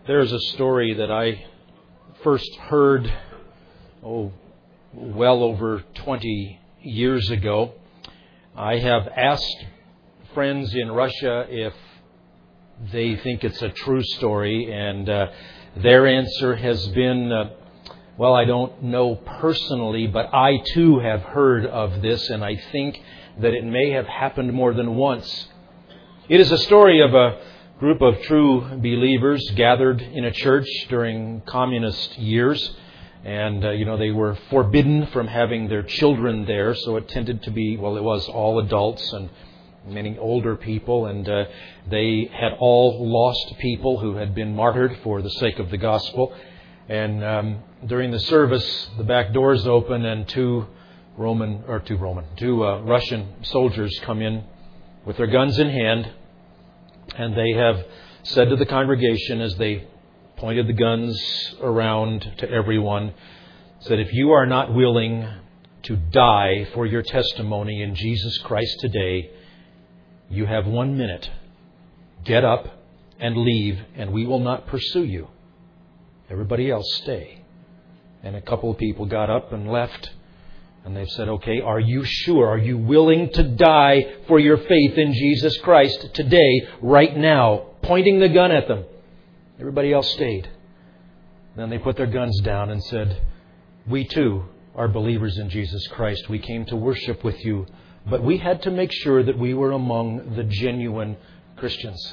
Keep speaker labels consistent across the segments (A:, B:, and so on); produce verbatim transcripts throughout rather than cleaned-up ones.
A: There's a story that I first heard, oh, well over twenty years ago. I have asked friends in Russia if they think it's a true story, and uh, their answer has been, uh, well, I don't know personally, but I too have heard of this, and I think that it may have happened more than once. It is a story of a group of true believers gathered in a church during communist years. And, uh, you know, they were forbidden from having their children there. So it tended to be, well, it was all adults and many older people. And uh, they had all lost people who had been martyred for the sake of the gospel. And um, during the service, the back doors open and two Roman, or two Roman, two uh, Russian soldiers come in with their guns in hand. And they have said to the congregation as they pointed the guns around to everyone, said, if you are not willing to die for your testimony in Jesus Christ today, you have one minute. Get up and leave, and we will not pursue you. Everybody else stay. And a couple of people got up and left. And they've said, okay, are you sure? Are you willing to die for your faith in Jesus Christ today, right now? Pointing the gun at them. Everybody else stayed. Then they put their guns down and said, we too are believers in Jesus Christ. We came to worship with you, but we had to make sure that we were among the genuine Christians.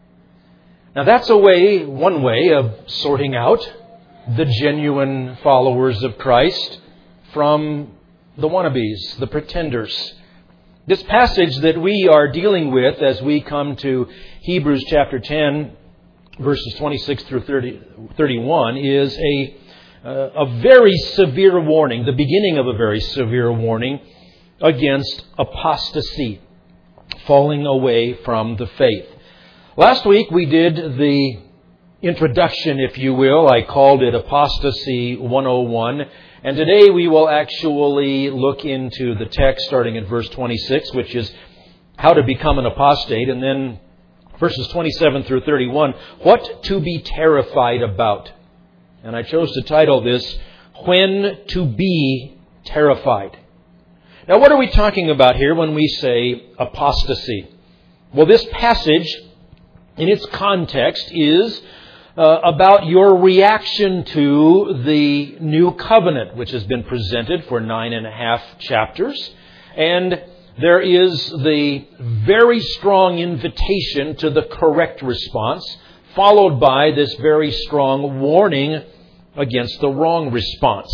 A: Now that's a way, one way of sorting out the genuine followers of Christ from the wannabes, the pretenders. This passage that we are dealing with as we come to Hebrews chapter ten, verses twenty-six through thirty, thirty-one, is a, uh, a very severe warning, the beginning of a very severe warning against apostasy, falling away from the faith. Last week we did the introduction, if you will. I called it Apostasy one oh one. And today we will actually look into the text starting at verse twenty-six, which is how to become an apostate. And then verses twenty-seven through thirty-one, what to be terrified about. And I chose to title this, When to Be Terrified. Now what are we talking about here when we say apostasy? Well, this passage in its context is Uh, about your reaction to the new covenant, which has been presented for nine and a half chapters. And there is the very strong invitation to the correct response, followed by this very strong warning against the wrong response.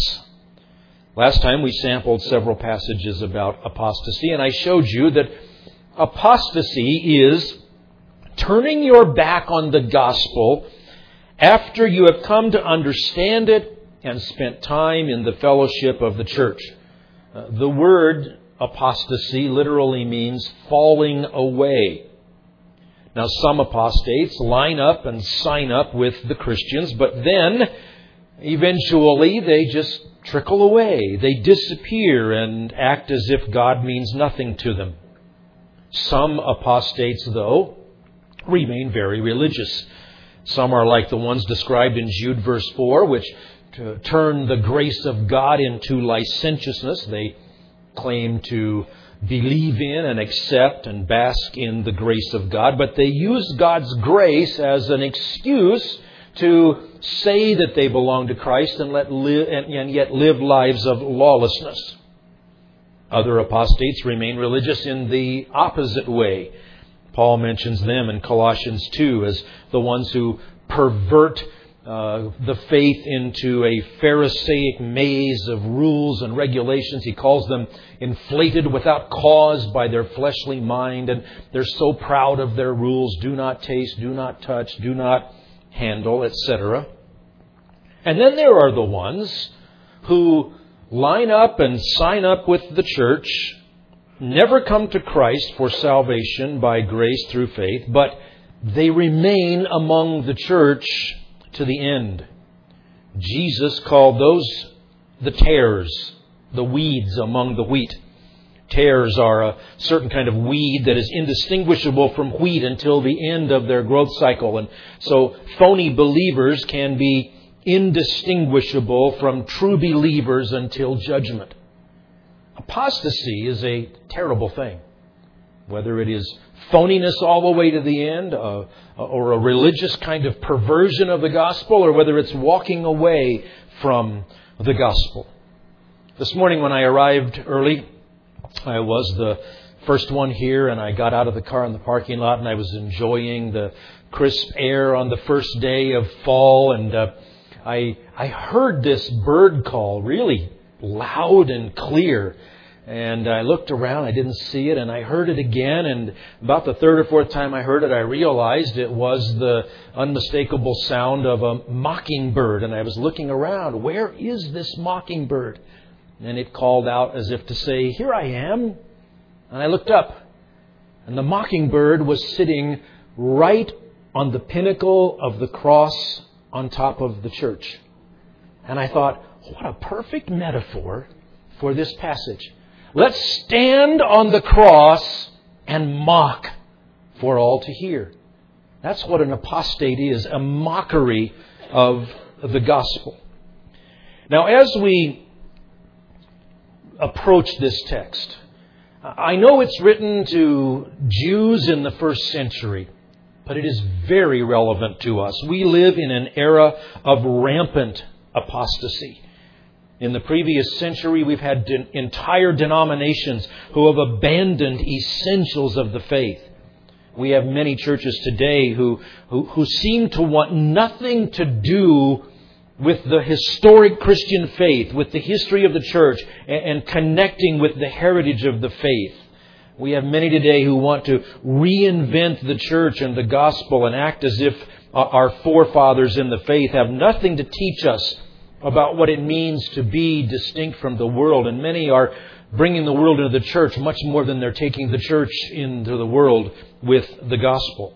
A: Last time we sampled several passages about apostasy, and I showed you that apostasy is turning your back on the gospel after you have come to understand it and spent time in the fellowship of the church. Uh, the word apostasy literally means falling away. Now, some apostates line up and sign up with the Christians, but then eventually they just trickle away. They disappear and act as if God means nothing to them. Some apostates, though, remain very religious. Some are like the ones described in Jude verse four, which turn the grace of God into licentiousness. They claim to believe in and accept and bask in the grace of God, but they use God's grace as an excuse to say that they belong to Christ and, let live, and yet live lives of lawlessness. Other apostates remain religious in the opposite way. Paul mentions them in Colossians two as the ones who pervert uh, the faith into a Pharisaic maze of rules and regulations. He calls them inflated without cause by their fleshly mind, and they're so proud of their rules. Do not taste, do not touch, do not handle, et cetera. And then there are the ones who line up and sign up with the church, never come to Christ for salvation by grace through faith, but they remain among the church to the end. Jesus called those the tares, the weeds among the wheat. Tares are a certain kind of weed that is indistinguishable from wheat until the end of their growth cycle. And so phony believers can be indistinguishable from true believers until judgment. Apostasy is a terrible thing. Whether it is phoniness all the way to the end, uh, or a religious kind of perversion of the gospel, or whether it's walking away from the gospel. This morning when I arrived early, I was the first one here, and I got out of the car in the parking lot, and I was enjoying the crisp air on the first day of fall, and uh, I I heard this bird call really loud and clear. And I looked around, I didn't see it, and I heard it again, and about the third or fourth time I heard it, I realized it was the unmistakable sound of a mockingbird. And I was looking around, where is this mockingbird? And it called out as if to say, here I am. And I looked up, and the mockingbird was sitting right on the pinnacle of the cross on top of the church. And I thought, what a perfect metaphor for this passage. Let's stand on the cross and mock for all to hear. That's what an apostate is, a mockery of the gospel. Now, as we approach this text, I know it's written to Jews in the first century, but it is very relevant to us. We live in an era of rampant apostasy. In the previous century, we've had de- entire denominations who have abandoned essentials of the faith. We have many churches today who, who, who seem to want nothing to do with the historic Christian faith, with the history of the church, and, and connecting with the heritage of the faith. We have many today who want to reinvent the church and the gospel and act as if our forefathers in the faith have nothing to teach us about what it means to be distinct from the world. And many are bringing the world into the church much more than they're taking the church into the world with the gospel.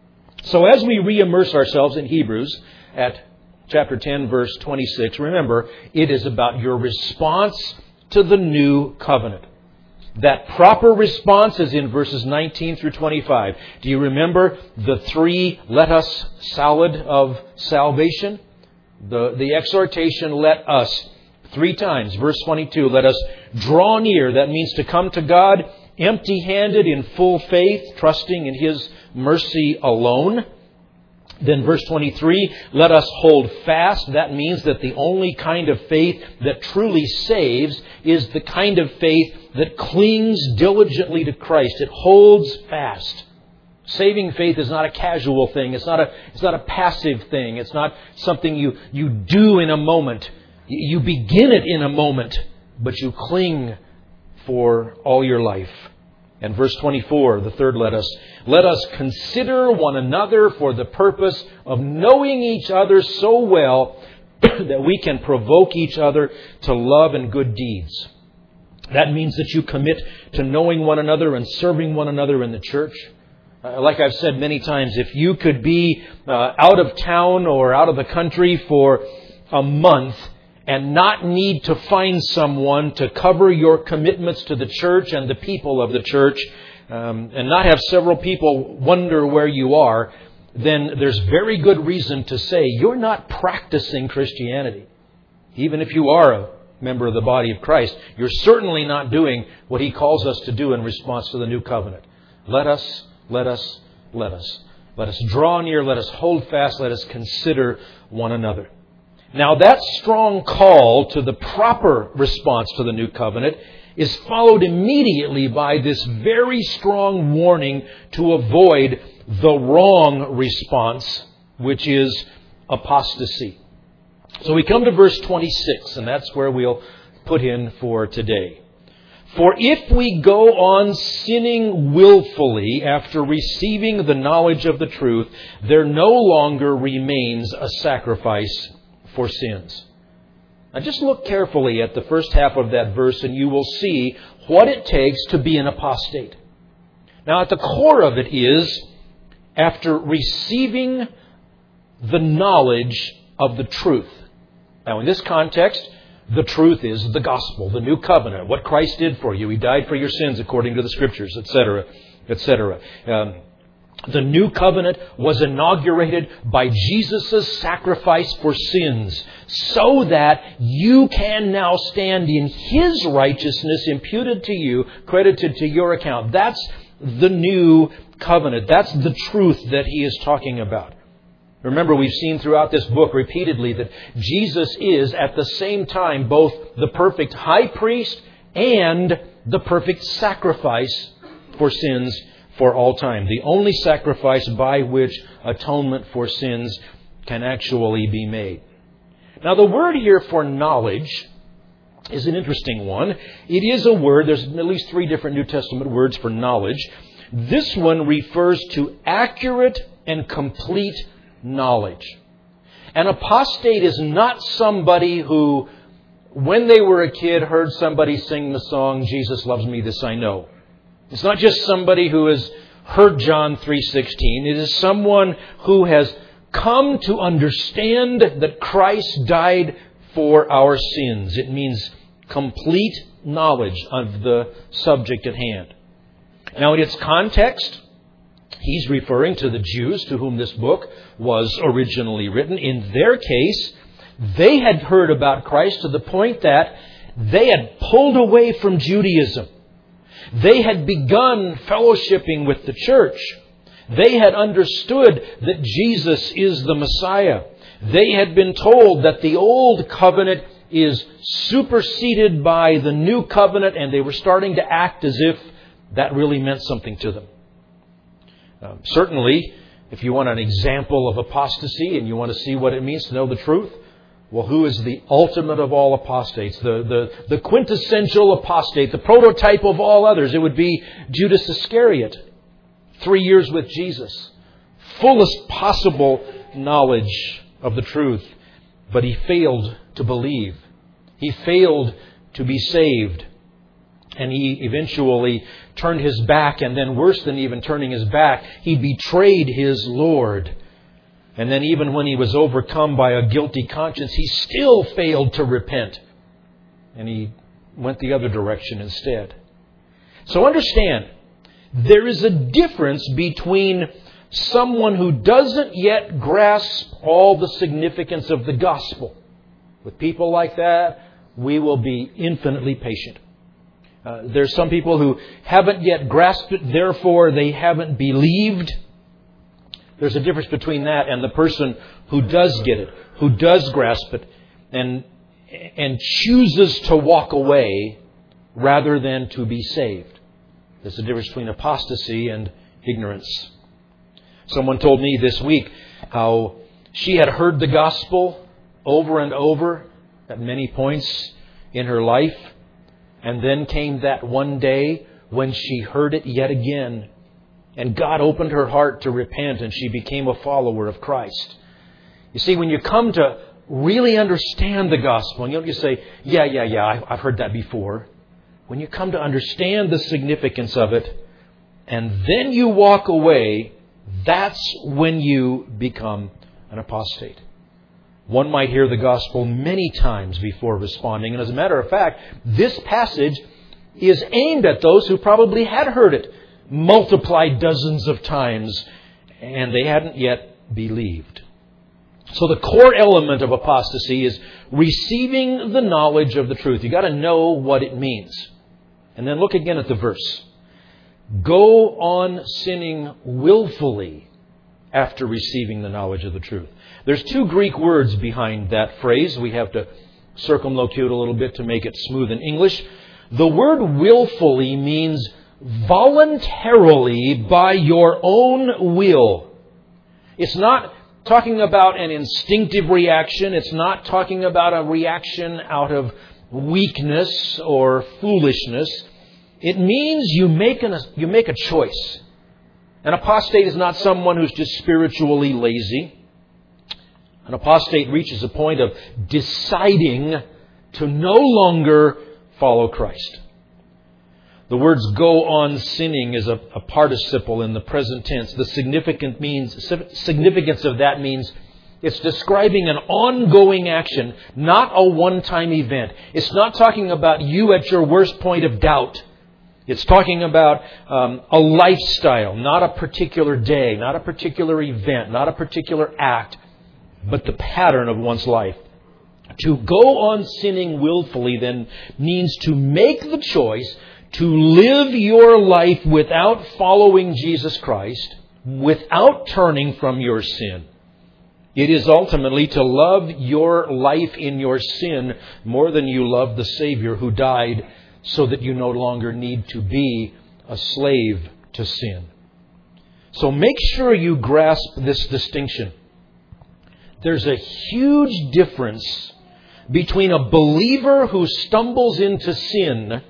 A: So as we re-immerse ourselves in Hebrews at chapter ten, verse twenty-six, remember, it is about your response to the new covenant. That proper response is in verses nineteen through twenty-five. Do you remember the three let us salad of salvation? The, the exhortation, let us, three times. Verse twenty-two, let us draw near. That means to come to God empty-handed in full faith, trusting in His mercy alone. Then verse twenty-three, let us hold fast. That means that the only kind of faith that truly saves is the kind of faith that clings diligently to Christ. It holds fast. Saving faith is not a casual thing. It's not a, it's not a passive thing. It's not something you, you do in a moment. You begin it in a moment, but you cling for all your life. And verse twenty-four, the third let us, let us consider one another for the purpose of knowing each other so well that we can provoke each other to love and good deeds. That means that you commit to knowing one another and serving one another in the church. Uh, like I've said many times, if you could be uh, out of town or out of the country for a month and not need to find someone to cover your commitments to the church and the people of the church, um, and not have several people wonder where you are, then there's very good reason to say you're not practicing Christianity. Even if you are a member of the body of Christ, you're certainly not doing what He calls us to do in response to the new covenant. Let us Let us, let us. Let us draw near, let us hold fast, let us consider one another. Now that strong call to the proper response to the new covenant is followed immediately by this very strong warning to avoid the wrong response, which is apostasy. So we come to verse twenty-six, and that's where we'll put in for today. For if we go on sinning willfully after receiving the knowledge of the truth, there no longer remains a sacrifice for sins. Now just look carefully at the first half of that verse and you will see what it takes to be an apostate. Now at the core of it is, after receiving the knowledge of the truth. Now in this context, The truth is the gospel, the new covenant, what Christ did for you. He died for your sins according to the Scriptures, et cetera, et cetera. Um, the new covenant was inaugurated by Jesus' sacrifice for sins so that you can now stand in His righteousness imputed to you, credited to your account. That's the new covenant. That's the truth that He is talking about. Remember, we've seen throughout this book repeatedly that Jesus is at the same time both the perfect high priest and the perfect sacrifice for sins for all time. The only sacrifice by which atonement for sins can actually be made. Now, the word here for knowledge is an interesting one. It is a word, there's at least three different New Testament words for knowledge. This one refers to accurate and complete knowledge. An apostate is not somebody who, when they were a kid, heard somebody sing the song, "Jesus loves me, this I know." It's not just somebody who has heard John three sixteen. It is someone who has come to understand that Christ died for our sins. It means complete knowledge of the subject at hand. Now, in its context, he's referring to the Jews to whom this book was originally written. In their case, they had heard about Christ to the point that they had pulled away from Judaism. They had begun fellowshipping with the church. They had understood that Jesus is the Messiah. They had been told that the old covenant is superseded by the new covenant, and they were starting to act as if that really meant something to them. Um, certainly, if you want an example of apostasy and you want to see what it means to know the truth, well, who is the ultimate of all apostates? The, the, the quintessential apostate, the prototype of all others. It would be Judas Iscariot. Three years with Jesus. Fullest possible knowledge of the truth. But he failed to believe. He failed to be saved. And he eventually turned his back, and then worse than even turning his back, he betrayed his Lord. And then even when he was overcome by a guilty conscience, he still failed to repent. And he went the other direction instead. So understand, there is a difference between someone who doesn't yet grasp all the significance of the gospel. With people like that, we will be infinitely patient. Uh, there's some people who haven't yet grasped it, therefore they haven't believed. There's a difference between that and the person who does get it, who does grasp it, and and chooses to walk away rather than to be saved. There's a difference between apostasy and ignorance. Someone told me this week how she had heard the gospel over and over at many points in her life. And then came that one day when she heard it yet again. And God opened her heart to repent, and she became a follower of Christ. You see, when you come to really understand the gospel, and you don't just say, yeah, yeah, yeah, I've heard that before. When you come to understand the significance of it, and then you walk away, that's when you become an apostate. One might hear the gospel many times before responding. And as a matter of fact, this passage is aimed at those who probably had heard it multiplied dozens of times, and they hadn't yet believed. So the core element of apostasy is receiving the knowledge of the truth. You've got to know what it means. And then look again at the verse. Go on sinning willfully after receiving the knowledge of the truth. There's two Greek words behind that phrase. We have to circumlocute a little bit to make it smooth in English. The word willfully means voluntarily by your own will. It's not talking about an instinctive reaction. It's not talking about a reaction out of weakness or foolishness. It means you make, an, you make a choice. An apostate is not someone who's just spiritually lazy. An apostate reaches a point of deciding to no longer follow Christ. The words go on sinning is a, a participle in the present tense. The significant means, significance of that means It's describing an ongoing action, not a one-time event. It's not talking about you at your worst point of doubt. It's talking about um, a lifestyle, not a particular day, not a particular event, not a particular act, but the pattern of one's life. To go on sinning willfully then means to make the choice to live your life without following Jesus Christ, without turning from your sin. It is ultimately to love your life in your sin more than you love the Savior who died so that you no longer need to be a slave to sin. So make sure you grasp this distinction. There's a huge difference between a believer who stumbles into sin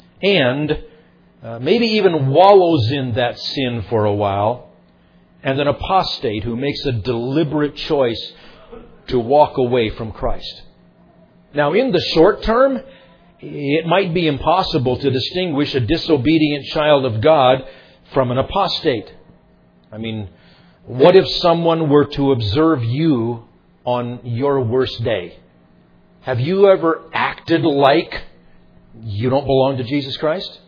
A: and uh, maybe even wallows in that sin for a while, and an apostate who makes a deliberate choice to walk away from Christ. Now, in the short term, it might be impossible to distinguish a disobedient child of God from an apostate. I mean, what if someone were to observe you on your worst day? Have you ever acted like you don't belong to Jesus Christ?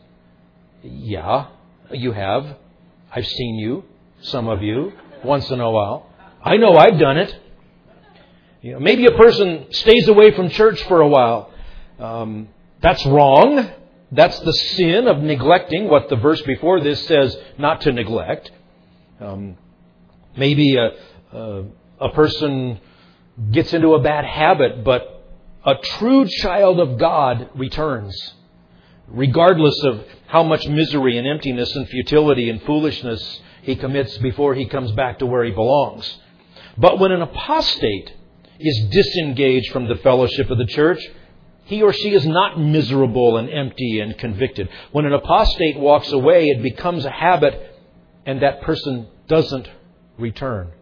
A: Yeah, you have. I've seen you. Some of you, once in a while. I know I've done it. You know, maybe a person stays away from church for a while. Um, that's wrong. That's the sin of neglecting what the verse before this says not to neglect. Um, maybe a, a, a person gets into a bad habit, but a true child of God returns, regardless of how much misery and emptiness and futility and foolishness he commits before he comes back to where he belongs. But when an apostate is disengaged from the fellowship of the church, he or she is not miserable and empty and convicted. When an apostate walks away, it becomes a habit, and that person doesn't return.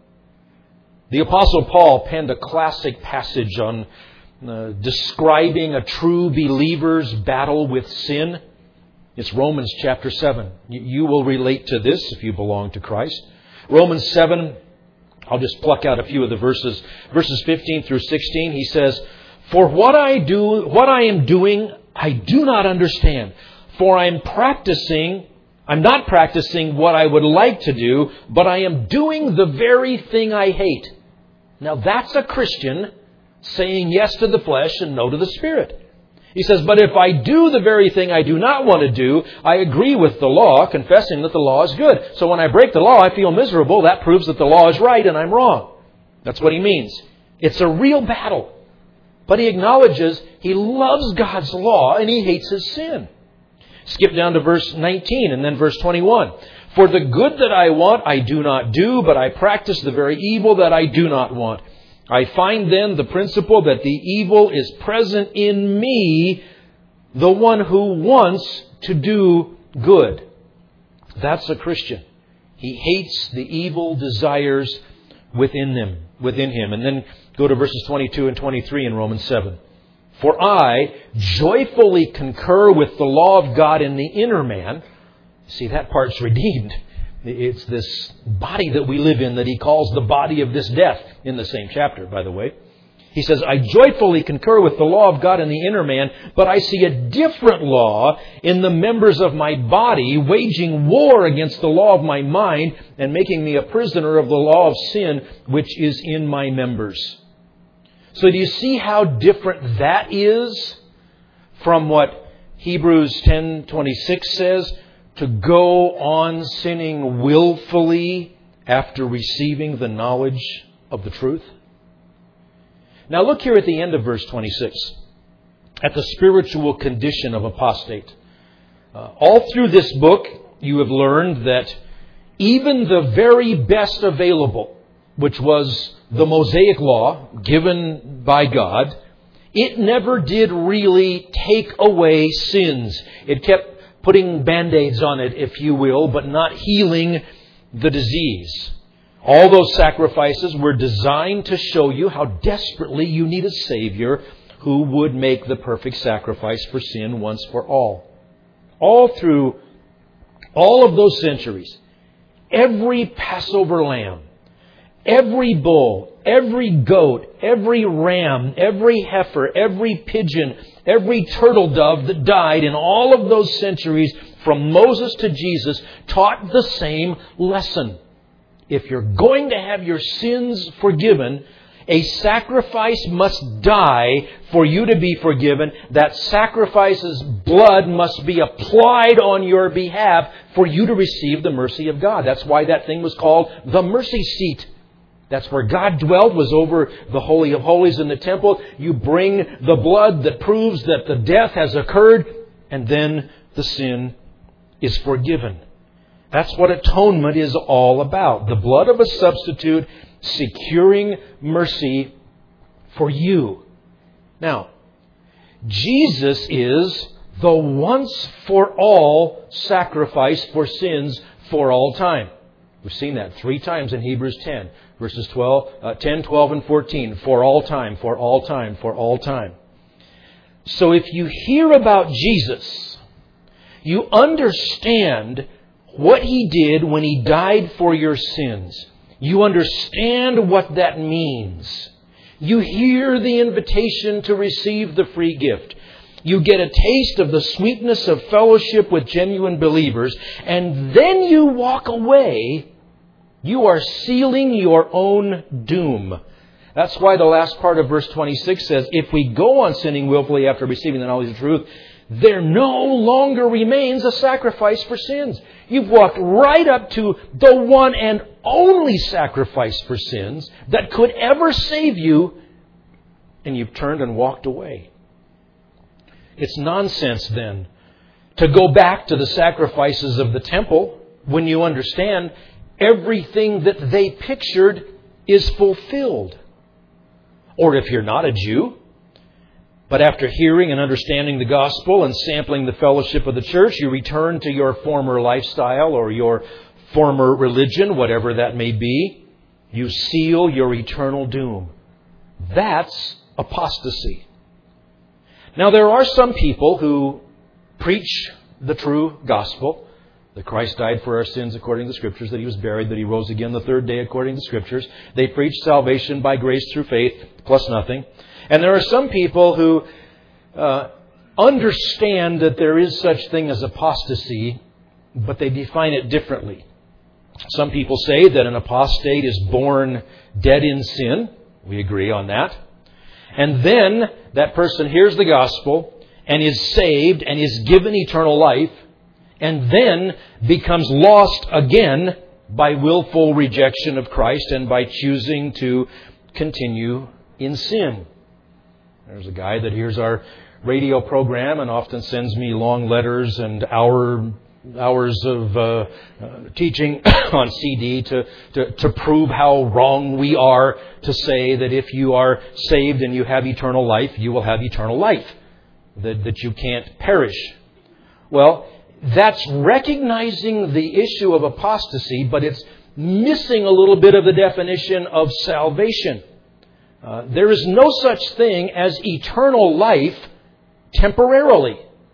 A: The Apostle Paul penned a classic passage on uh, describing a true believer's battle with sin. It's Romans chapter seven. You will relate to this if you belong to Christ. Romans seven, I'll just pluck out a few of the verses. Verses fifteen through sixteen, he says, For what I do, what I am doing, I do not understand. For I am practicing, I'm not practicing what I would like to do, but I am doing the very thing I hate. Now that's a Christian saying yes to the flesh and no to the Spirit. He says, but if I do the very thing I do not want to do, I agree with the law, confessing that the law is good. So when I break the law, I feel miserable. That proves that the law is right and I'm wrong. That's what he means. It's a real battle. But he acknowledges he loves God's law and he hates his sin. Skip down to verse nineteen and then verse twenty-one. For the good that I want, I do not do, but I practice the very evil that I do not want. I find then the principle that the evil is present in me, the one who wants to do good. That's a Christian. He hates the evil desires within them, within him. And then go to verses twenty-two and twenty-three in Romans seven. For I joyfully concur with the law of God in the inner man. See, that part's redeemed. It's this body that we live in that he calls the body of this death in the same chapter, by the way. He says, I joyfully concur with the law of God in the inner man, but I see a different law in the members of my body, waging war against the law of my mind and making me a prisoner of the law of sin, which is in my members. So do you see how different that is from what Hebrews ten twenty-six says? To go on sinning willfully after receiving the knowledge of the truth. Now look here at the end of verse twenty-six. At the spiritual condition of apostate. Uh, all through this book, you have learned that even the very best available, which was the Mosaic law given by God, it never did really take away sins. It kept putting band-aids on it, if you will, but not healing the disease. All those sacrifices were designed to show you how desperately you need a Savior who would make the perfect sacrifice for sin once for all. All through all of those centuries, every Passover lamb, every bull, every goat, every ram, every heifer, every pigeon, every turtle dove that died in all of those centuries from Moses to Jesus taught the same lesson. If you're going to have your sins forgiven, a sacrifice must die for you to be forgiven. That sacrifice's blood must be applied on your behalf for you to receive the mercy of God. That's why that thing was called the mercy seat. That's where God dwelt, was over the Holy of Holies in the temple. You bring the blood that proves that the death has occurred, and then the sin is forgiven. That's what atonement is all about. The blood of a substitute securing mercy for you. Now, Jesus is the once-for-all sacrifice for sins for all time. We've seen that three times in Hebrews ten, verses twelve, uh, ten, twelve, and fourteen. For all time, for all time, for all time. So if you hear about Jesus, you understand what He did when He died for your sins. You understand what that means. You hear the invitation to receive the free gift. You get a taste of the sweetness of fellowship with genuine believers, and then you walk away. You are sealing your own doom. That's why the last part of verse twenty-six says, if we go on sinning willfully after receiving the knowledge of the truth, there no longer remains a sacrifice for sins. You've walked right up to the one and only sacrifice for sins that could ever save you, and you've turned and walked away. It's nonsense then to go back to the sacrifices of the temple when you understand everything that they pictured is fulfilled. Or if you're not a Jew, but after hearing and understanding the gospel and sampling the fellowship of the church, you return to your former lifestyle or your former religion, whatever that may be. You seal your eternal doom. That's apostasy. Now, there are some people who preach the true gospel, that Christ died for our sins according to the Scriptures, that He was buried, that He rose again the third day according to the Scriptures. They preach salvation by grace through faith, plus nothing. And there are some people who uh, understand that there is such thing as apostasy, but they define it differently. Some people say that an apostate is born dead in sin. We agree on that. And then that person hears the gospel and is saved and is given eternal life, and then becomes lost again by willful rejection of Christ and by choosing to continue in sin. There's a guy that hears our radio program and often sends me long letters and hour, hours of uh, uh, teaching on C D to, to, to prove how wrong we are to say that if you are saved and you have eternal life, you will have eternal life. That, that you can't perish. Well, that's recognizing the issue of apostasy, but it's missing a little bit of the definition of salvation. Uh, there is no such thing as eternal life temporarily.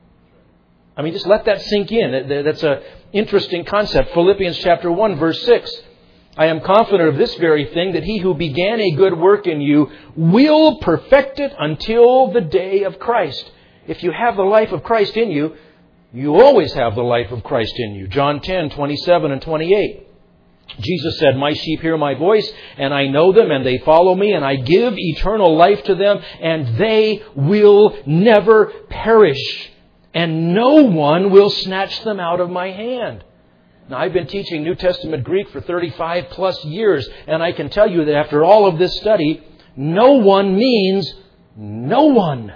A: I mean, just let that sink in. That's an interesting concept. Philippians chapter one, verse six. I am confident of this very thing, that He who began a good work in you will perfect it until the day of Christ. If you have the life of Christ in you, you always have the life of Christ in you. John ten, twenty-seven and twenty-eight. Jesus said, my sheep hear my voice, and I know them, and they follow me, and I give eternal life to them, and they will never perish, and no one will snatch them out of my hand. Now, I've been teaching New Testament Greek for thirty-five plus years, and I can tell you that after all of this study, no one means no one.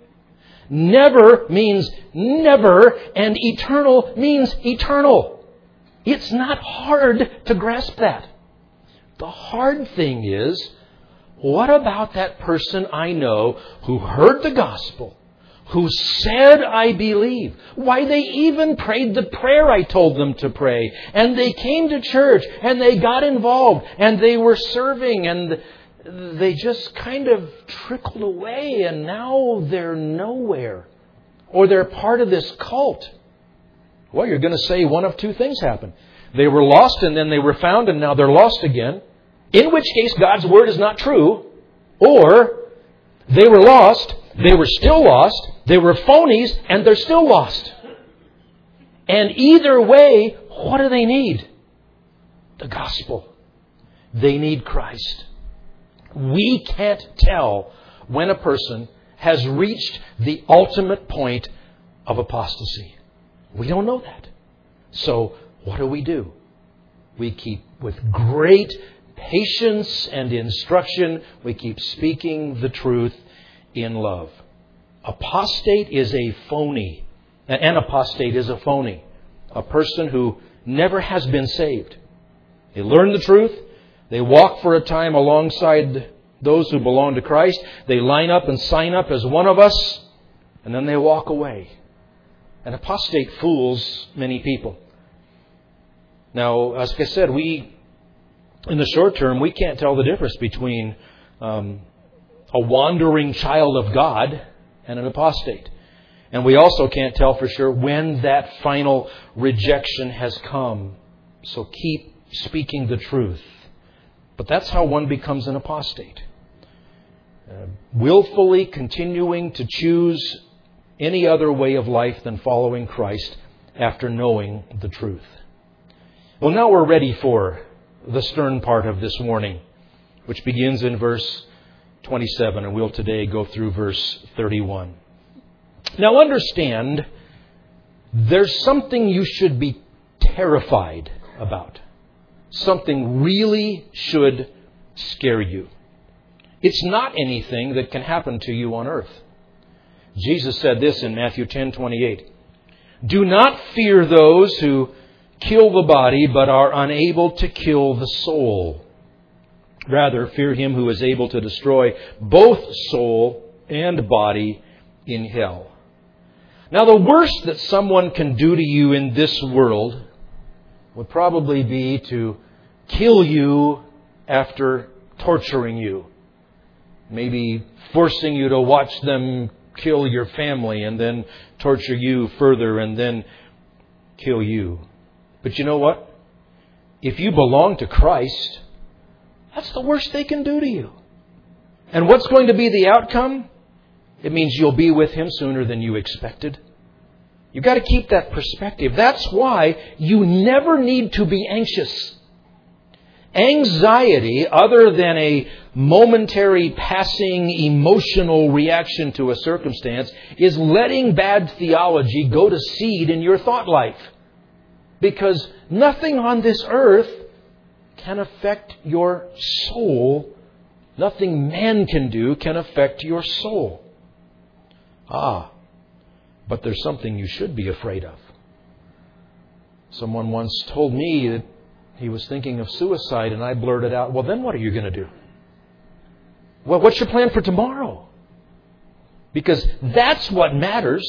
A: Never means never, and eternal means eternal. It's not hard to grasp that. The hard thing is, what about that person I know who heard the gospel, who said, I believe? Why, they even prayed the prayer I told them to pray. And they came to church, and they got involved, and they were serving, and they just kind of trickled away, and now they're nowhere. Or they're part of this cult. Well, you're going to say one of two things happened. They were lost and then they were found and now they're lost again. In which case God's Word is not true. Or they were lost, they were still lost, they were phonies, and they're still lost. And either way, what do they need? The gospel. They need Christ. We can't tell when a person has reached the ultimate point of apostasy. We don't know that. So what do we do? We keep, with great patience and instruction, we keep speaking the truth in love. Apostate is a phony. An apostate is a phony. A person who never has been saved. They learn the truth. They walk for a time alongside those who belong to Christ. They line up and sign up as one of us. And then they walk away. An apostate fools many people. Now, as I said, we, in the short term, we can't tell the difference between um, a wandering child of God and an apostate. And we also can't tell for sure when that final rejection has come. So keep speaking the truth. But that's how one becomes an apostate. Uh, willfully continuing to choose any other way of life than following Christ after knowing the truth. Well, now we're ready for the stern part of this warning, which begins in verse twenty-seven, and we'll today go through verse thirty-one. Now understand, there's something you should be terrified about. Something really should scare you. It's not anything that can happen to you on earth. Jesus said this in Matthew ten twenty-eight. Do not fear those who kill the body, but are unable to kill the soul. Rather, fear him who is able to destroy both soul and body in hell. Now, the worst that someone can do to you in this world would probably be to kill you after torturing you. Maybe forcing you to watch them kill your family and then torture you further and then kill you. But you know what? If you belong to Christ, that's the worst they can do to you. And what's going to be the outcome? It means you'll be with Him sooner than you expected. You've got to keep that perspective. That's why you never need to be anxious. Anxiety, other than a momentary passing emotional reaction to a circumstance, is letting bad theology go to seed in your thought life. Because nothing on this earth can affect your soul. Nothing man can do can affect your soul. Ah, but there's something you should be afraid of. Someone once told me that he was thinking of suicide, and I blurted out, well, then what are you going to do? Well, what's your plan for tomorrow? Because that's what matters.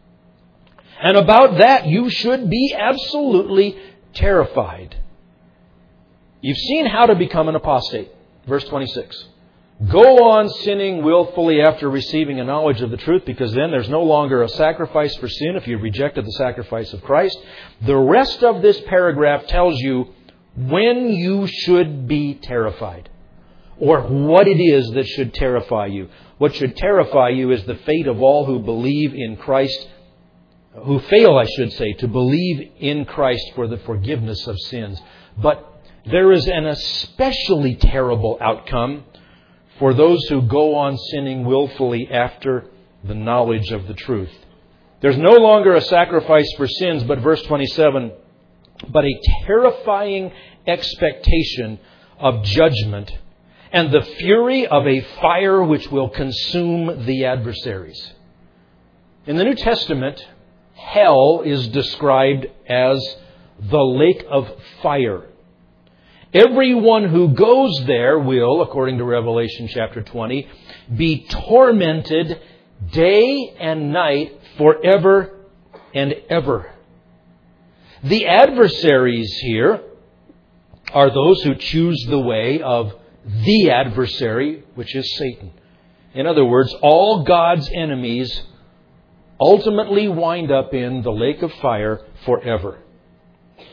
A: And about that, you should be absolutely terrified. You've seen how to become an apostate. Verse twenty-six. Go on sinning willfully after receiving a knowledge of the truth, because then there's no longer a sacrifice for sin if you've rejected the sacrifice of Christ. The rest of this paragraph tells you when you should be terrified, or what it is that should terrify you. What should terrify you is the fate of all who believe in Christ, who fail, I should say, to believe in Christ for the forgiveness of sins. But there is an especially terrible outcome for those who go on sinning willfully after the knowledge of the truth. There's no longer a sacrifice for sins, but verse twenty-seven, but a terrifying expectation of judgment and the fury of a fire which will consume the adversaries. In the New Testament, hell is described as the lake of fire. Everyone who goes there will, according to Revelation chapter twenty, be tormented day and night forever and ever. The adversaries here are those who choose the way of the adversary, which is Satan. In other words, all God's enemies ultimately wind up in the lake of fire forever.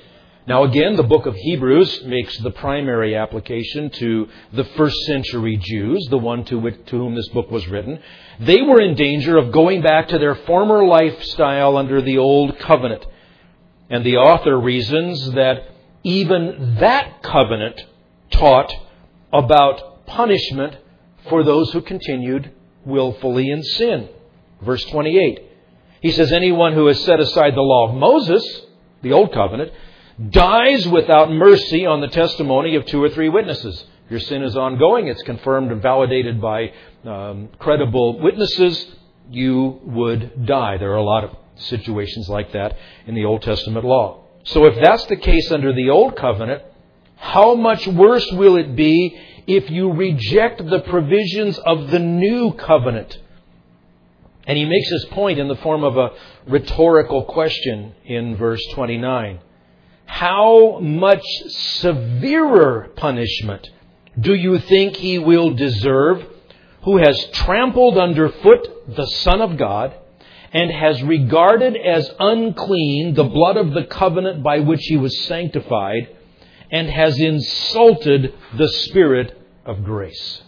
A: Now again, the book of Hebrews makes the primary application to the first century Jews, the one to, which, to whom this book was written. They were in danger of going back to their former lifestyle under the old covenant. And the author reasons that even that covenant taught about punishment for those who continued willfully in sin. Verse twenty-eight. He says, anyone who has set aside the law of Moses, the old covenant, dies without mercy on the testimony of two or three witnesses. Your sin is ongoing. It's confirmed and validated by um, credible witnesses. You would die. There are a lot of situations like that in the Old Testament law. So if that's the case under the Old Covenant, how much worse will it be if you reject the provisions of the New Covenant? And he makes his point in the form of a rhetorical question in verse twenty-nine. How much severer punishment do you think he will deserve who has trampled underfoot the Son of God and has regarded as unclean the blood of the covenant by which he was sanctified and has insulted the Spirit of grace?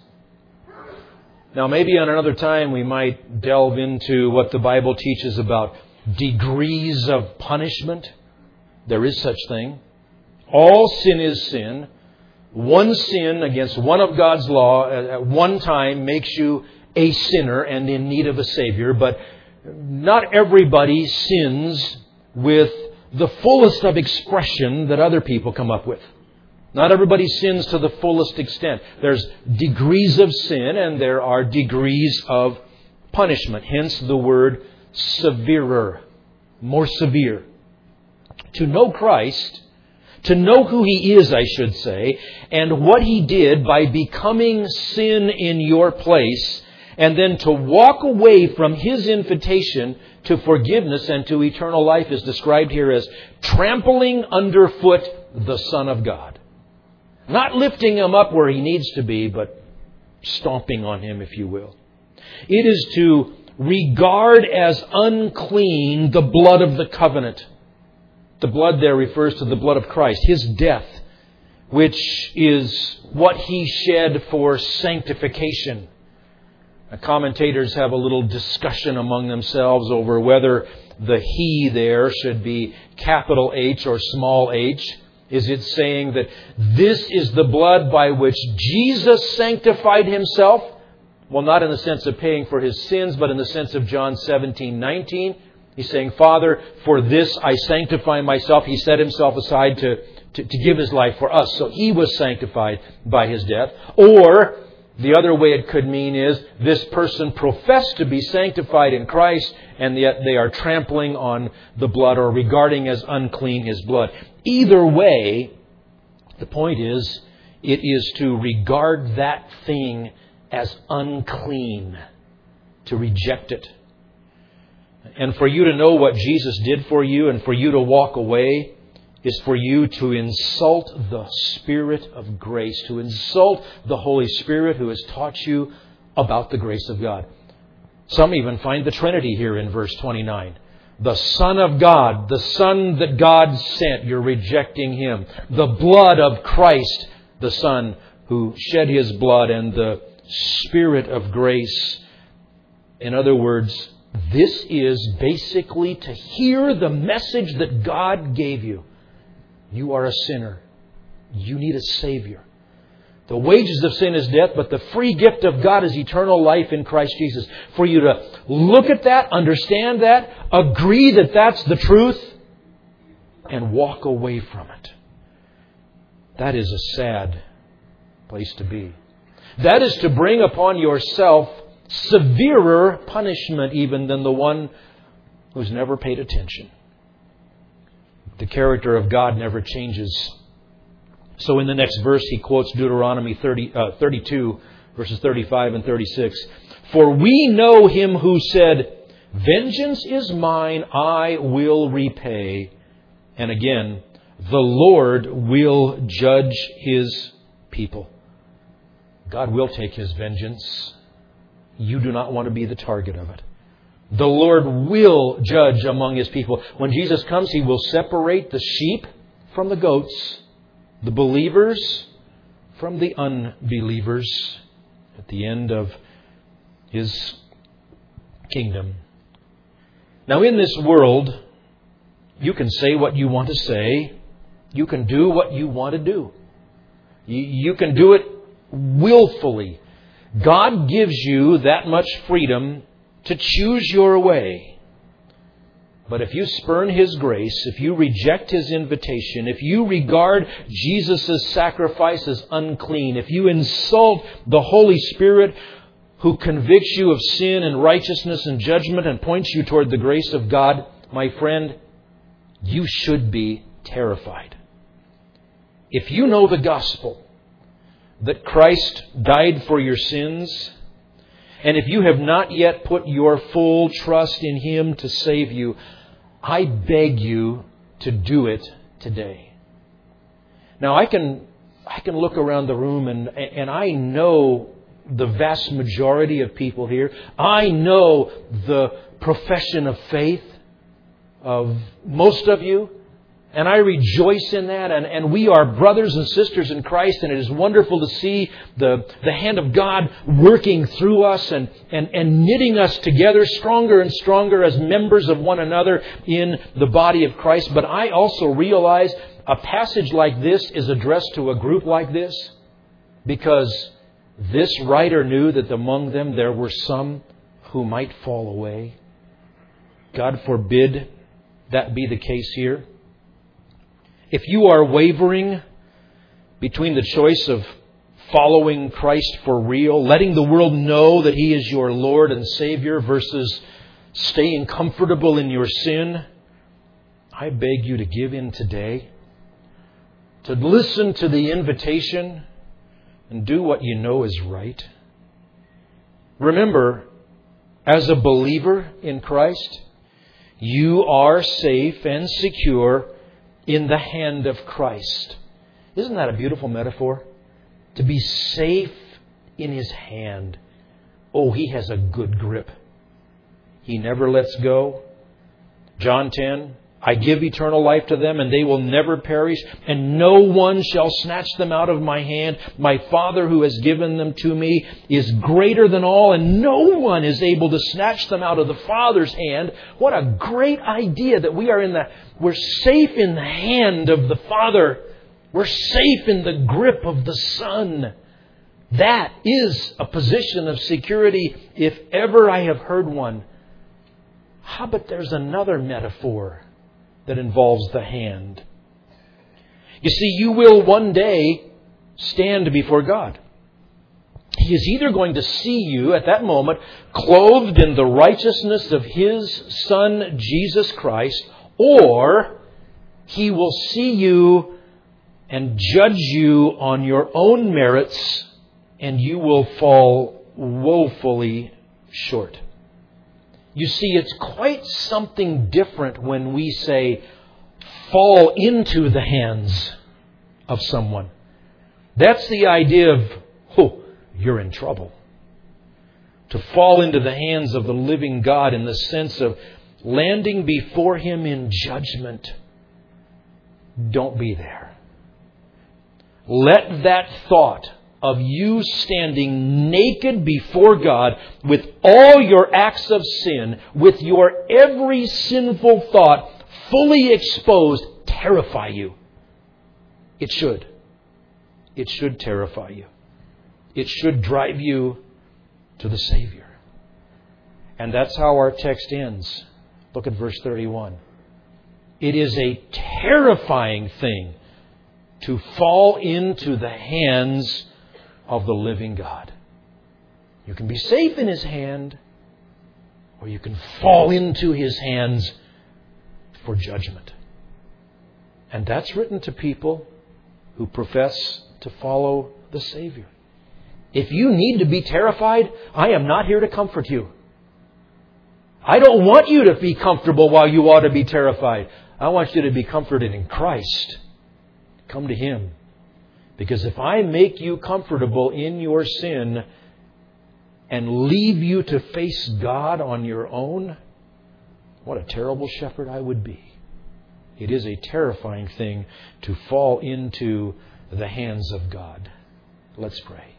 A: Now, maybe on another time we might delve into what the Bible teaches about degrees of punishment. There is such thing. All sin is sin. One sin against one of God's law at one time makes you a sinner and in need of a Savior. But not everybody sins with the fullest of expression that other people come up with. Not everybody sins to the fullest extent. There's degrees of sin and there are degrees of punishment. Hence the word severer, more severe. To know Christ, to know who He is, I should say, and what He did by becoming sin in your place, and then to walk away from His invitation to forgiveness and to eternal life is described here as trampling underfoot the Son of God. Not lifting Him up where He needs to be, but stomping on Him, if you will. It is to regard as unclean the blood of the covenant. The blood there refers to the blood of Christ, His death, which is what He shed for sanctification. Now, commentators have a little discussion among themselves over whether the He there should be capital H or small h. Is it saying that this is the blood by which Jesus sanctified Himself? Well, not in the sense of paying for His sins, but in the sense of John seventeen nineteen. He's saying, Father, for this I sanctify myself. He set Himself aside to, to, to give His life for us. So He was sanctified by His death. Or the other way it could mean is this person professed to be sanctified in Christ, and yet they are trampling on the blood or regarding as unclean His blood. Either way, the point is, it is to regard that thing as unclean, to reject it. And for you to know what Jesus did for you and for you to walk away is for you to insult the Spirit of grace, to insult the Holy Spirit who has taught you about the grace of God. Some even find the Trinity here in verse twenty-nine. The Son of God, the Son that God sent, you're rejecting Him. The blood of Christ, the Son who shed His blood, and the Spirit of grace. In other words, this is basically to hear the message that God gave you. You are a sinner. You need a Savior. The wages of sin is death, but the free gift of God is eternal life in Christ Jesus. For you to look at that, understand that, agree that that's the truth, and walk away from it. That is a sad place to be. That is to bring upon yourself severer punishment even than the one who's never paid attention. The character of God never changes. So in the next verse he quotes Deuteronomy thirty, uh, thirty-two, verses thirty-five and thirty-six. For we know Him who said, vengeance is mine, I will repay. And again, the Lord will judge His people. God will take His vengeance. You do not want to be the target of it. The Lord will judge among His people. When Jesus comes, He will separate the sheep from the goats, the believers from the unbelievers at the end of His kingdom. Now, in this world, you can say what you want to say. You can do what you want to do. You can do it willfully. God gives you that much freedom to choose your way. But if you spurn His grace, if you reject His invitation, if you regard Jesus' sacrifice as unclean, if you insult the Holy Spirit who convicts you of sin and righteousness and judgment and points you toward the grace of God, my friend, you should be terrified. If you know the gospel, that Christ died for your sins, and if you have not yet put your full trust in Him to save you, I beg you to do it today. Now, I can I can look around the room and and I know the vast majority of people here. I know the profession of faith of most of you. And I rejoice in that. And, and we are brothers and sisters in Christ. And it is wonderful to see the, the hand of God working through us and, and, and knitting us together stronger and stronger as members of one another in the body of Christ. But I also realize a passage like this is addressed to a group like this because this writer knew that among them there were some who might fall away. God forbid that be the case here. If you are wavering between the choice of following Christ for real, letting the world know that He is your Lord and Savior versus staying comfortable in your sin, I beg you to give in today, to listen to the invitation and do what you know is right. Remember, as a believer in Christ, you are safe and secure in the hand of Christ. Isn't that a beautiful metaphor? To be safe in His hand. Oh, He has a good grip. He never lets go. John ten, I give eternal life to them, and they will never perish, and no one shall snatch them out of my hand. My Father who has given them to me is greater than all, and no one is able to snatch them out of the Father's hand. What a great idea that we are in the, we're safe in the hand of the Father. We're safe in the grip of the Son. That is a position of security if ever I have heard one. How about there's another metaphor that involves the hand. You see, you will one day stand before God. He is either going to see you at that moment clothed in the righteousness of His Son, Jesus Christ, or He will see you and judge you on your own merits, and you will fall woefully short. You see, it's quite something different when we say, fall into the hands of someone. That's the idea of, oh, you're in trouble. To fall into the hands of the living God in the sense of landing before Him in judgment. Don't be there. Let that thought of you standing naked before God with all your acts of sin, with your every sinful thought fully exposed, terrify you. It should. It should terrify you. It should drive you to the Savior. And that's how our text ends. Look at verse thirty-one. It is a terrifying thing to fall into the hands of the living God. You can be safe in His hand, or you can fall into His hands for judgment. And that's written to people who profess to follow the Savior. If you need to be terrified, I am not here to comfort you. I don't want you to be comfortable while you ought to be terrified. I want you to be comforted in Christ. Come to Him. Because if I make you comfortable in your sin and leave you to face God on your own, what a terrible shepherd I would be. It is a terrifying thing to fall into the hands of God. Let's pray.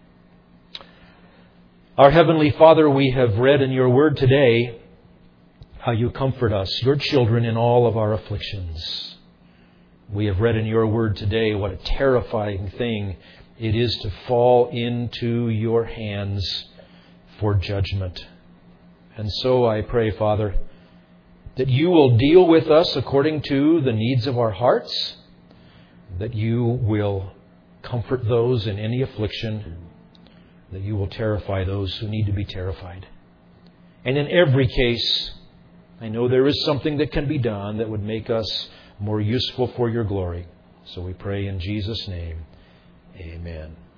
A: Our Heavenly Father, we have read in your word today how you comfort us, your children, in all of our afflictions. We have read in your word today what a terrifying thing it is to fall into your hands for judgment. And so I pray, Father, that you will deal with us according to the needs of our hearts, that you will comfort those in any affliction, that you will terrify those who need to be terrified. And in every case, I know there is something that can be done that would make us more useful for your glory. So we pray in Jesus' name, amen.